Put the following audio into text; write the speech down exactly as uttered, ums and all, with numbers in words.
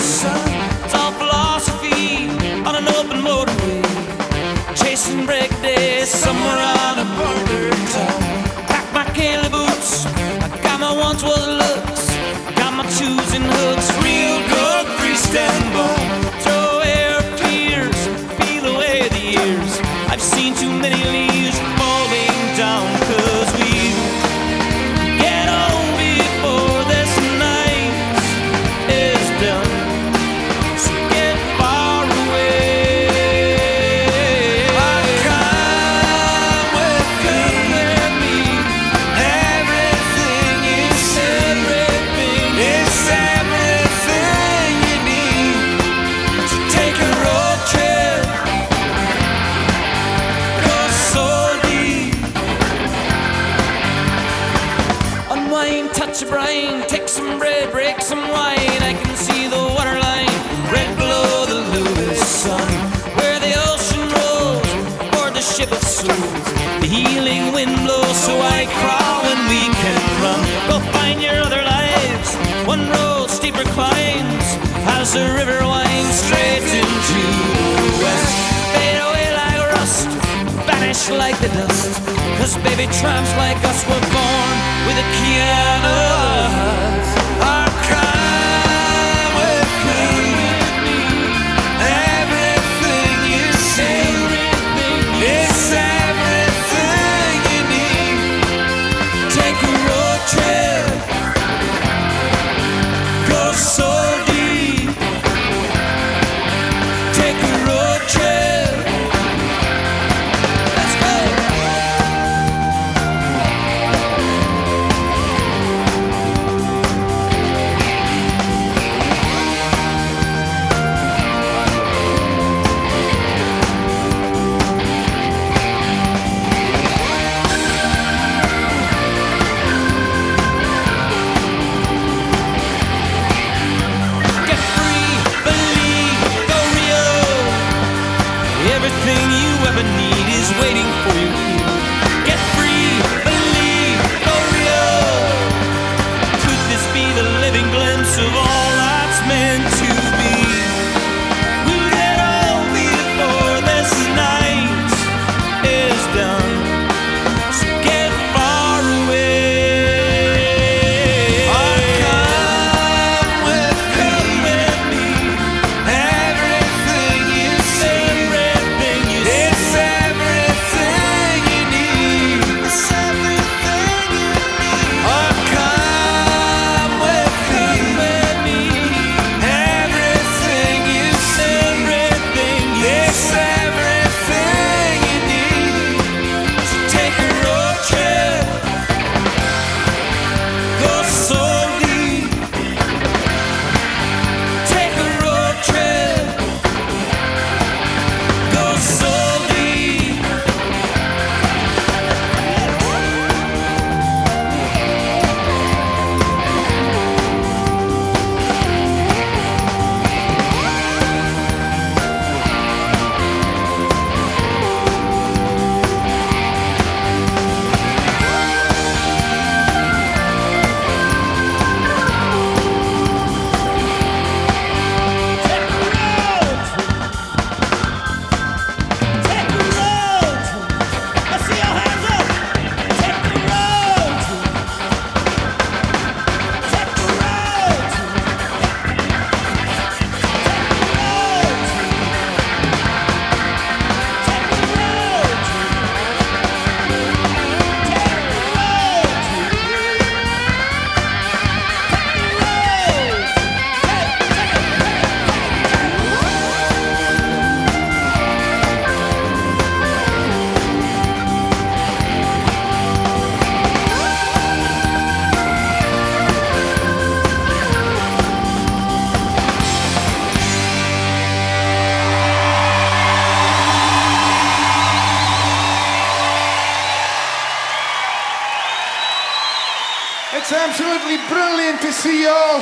son. It's all philosophy on an open motorway, chasing break days somewhere on a border town. Pack my Kaylee boots, I got my once was looks, got my shoes and hooks, real good freestyle bone. Throw away our fears, peel away the years. I've seen too many leaves falling down, 'cause we get home before this night is done. So get far away. Oh, come with me. Everything is Everything It's everything you need to take a road trip. Go so deep. unwind, touch a brain, take some bread, break some wine. I can see the waterline, red below the Lewis sun, where the ocean rolls aboard the ship of souls. The healing wind blows, so I crawl when we can run. Go find your other lives, one road steeper climbs, as the river winds straight into the west. Fade away like rust, vanish like the dust, 'cause baby tramps like us were born with a key and a heart. Oh, come with me. Everything you see, it's everything you need. Take a road trip, go so deep. Take a road trip, let's go. Get free, believe, go real. Everything you ever need is waiting for you here. Get free, believe, go real. Could this be the living glimpse of all that's meant to be? We'll get home before this night is done. So get far away. Oh, come with me. Everything you see, Everything you see. it's everything you need. It's everything you need. Oh, come with me. Everything you see, Everything you it's everything you need. So take a road trip, go so deep. Take a road trip, go so deep. Take a road, let's see your hands up. Take a road, take a road, It's absolutely brilliant to see you all